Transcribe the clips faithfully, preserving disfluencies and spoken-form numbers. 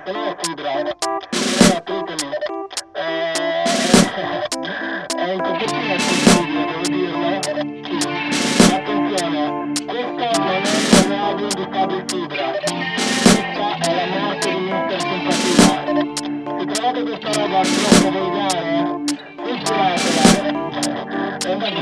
però sì, bravo. Però assolutamente. Eh, è un pochettino possibile, devo dirlo. Sì. Attenzione, questo non è il radio di Fabio Fibra. Questa è la morte di mister Simpatia. Se trovate questa roba troppo volgare, censuratela. E va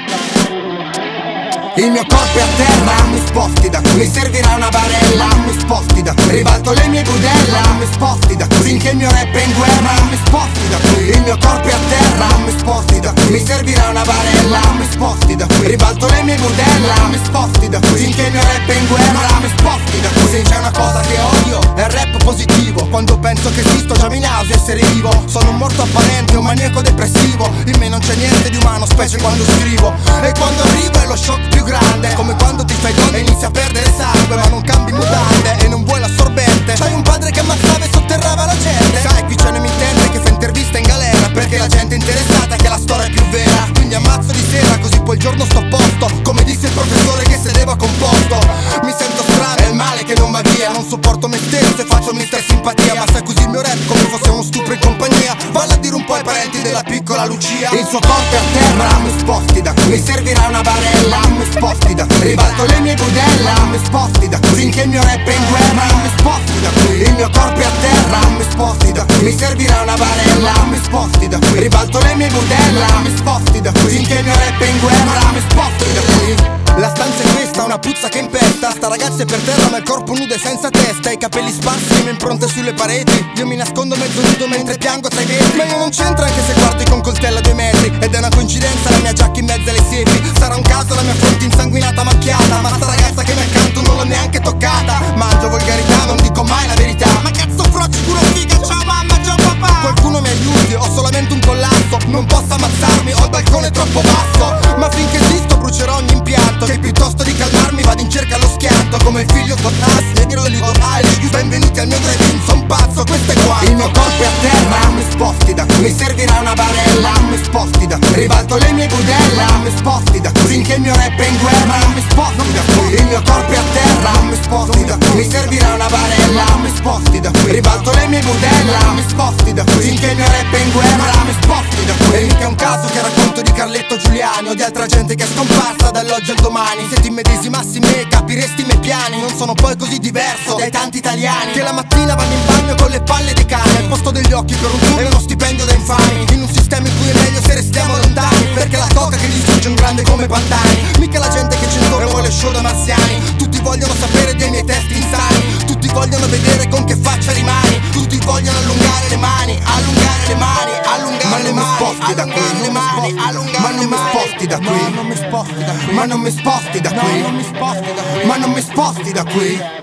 bene. Il mio corpo è a terra, mi sposti da qui. Mi servirà una barella, mi sposti da qui. Ribalto le mie budella, mi sposti da qui. Finché il mio rap è in guerra, mi sposti da qui. Il mio corpo è a terra, mi sposti da qui. Mi servirà una barella, mi sposti da qui. Ribalto le mie budella, mi sposti da qui. Finché il mio rap è in guerra, mi sposti da qui. Se c'è una cosa che odio, è il rap positivo. Quando penso che esisto già mi nausea essere vivo. Sono un morto apparente, un maniaco depressivo. In me non c'è niente di umano, specie quando scrivo. E quando arrivo è lo shock più grande, come quando ti fai donna e inizi a perdere sangue, ma non cambi mutande e non vuoi l'assorbente. C'hai un padre che ammazzava e sotterrava la gente. Sai, qui c'è un emittente che fa intervista in galera, perché la gente è interessata che la storia è più vera. Quindi ammazzo di sera, così poi il giorno sto a posto, come disse il professore che sedeva composto. Mi sento strano, è il male che non va via. Non sopporto me stesso e faccio mister Simpatia. Ma sai, così il mio rap come fosse uno stupro in compagnia. Valla a dire un po' ai parenti della piccola Lucia. Il suo corpo è a terra, mi sposti da qui. Mi servirà una barella, mi sposti da qui. Ribalto le mie budella, mi sposti da qui. Finché il mio rap è in guerra, mi sposti da qui. Il mio corpo è a terra, mi sposti da qui. Mi servirà una barella, mi sposti da qui. Ribalto le mie budella, mi sposti da qui. Finché il mio rap è in guerra, mi sposti da qui. La stanza è questa, una puzza che impesta. Sta ragazza è per terra ma il corpo nudo e senza testa. I capelli sparsi, le mie impronte sulle pareti. Io mi nascondo mezzo nudo mentre piango tra i vetri. Ma io non c'entro anche se guardi con coltello a due metri. Ed è una coincidenza la mia giacca in mezzo alle siepi. Sarà un caso la mia fronte insanguinata macchiata. Ma sta ragazza che mi accanto non l'ho neanche toccata. Mangio volgarità, non dico mai la verità. Ma cazzo frocci, culo figa, ciao mamma, ciao papà. Qualcuno mi aiuti, ho solamente un collasso. Non posso ammazzarmi, ho il balcone troppo basso. Ma finché esisto brucerò ogni impianto. Che piuttosto di calmarmi vado in cerca allo schianto. Come il figlio Sottas e dirò lì Irish. Benvenuti al mio drive-in, son pazzo, questo è quanto. Il mio corpo è a terra, mi sposti da qui. Mi servirà una barella, mi sposti da qui. Ribalto le mie budella, mi sposti da qui. Finché il mio rap è in guerra, mi sposti da qui. Il mio corpo è a terra, mi sposti da qui. Mi servirà una barella, mi sposti da qui. Ribalto le mie budella, mi sposti da qui. Finché il mio rap è in guerra, mi sposti da qui. E mica è un caso che racconto di Carletto Giuliani o di altra gente che è scomparsa dall'oggi al domani. Se ti immedesimassi in me capiresti i miei piani. Non sono poi così diverso dai tanti italiani che la mattina vanno in bagno con le palle dei cani al posto degli occhi per un tubo e uno stipendio da infami. In un sistema in cui è meglio se restiamo lontani, perché la coca che distrugge un grande come Pantani. Mica la gente che c'è intorno vuole show da marziani. Tutti vogliono sapere dei miei testi insani. Tutti vogliono vedere con che faccia rimani. Tutti vogliono allungare le mani, allungare le mani, allungare ma le mani. Ma non mi sposti da qui, non mi sposti, ma non mi sposti da qui, non mi sposti da qui, ma non mi sposti da qui, ma non mi sposti da qui.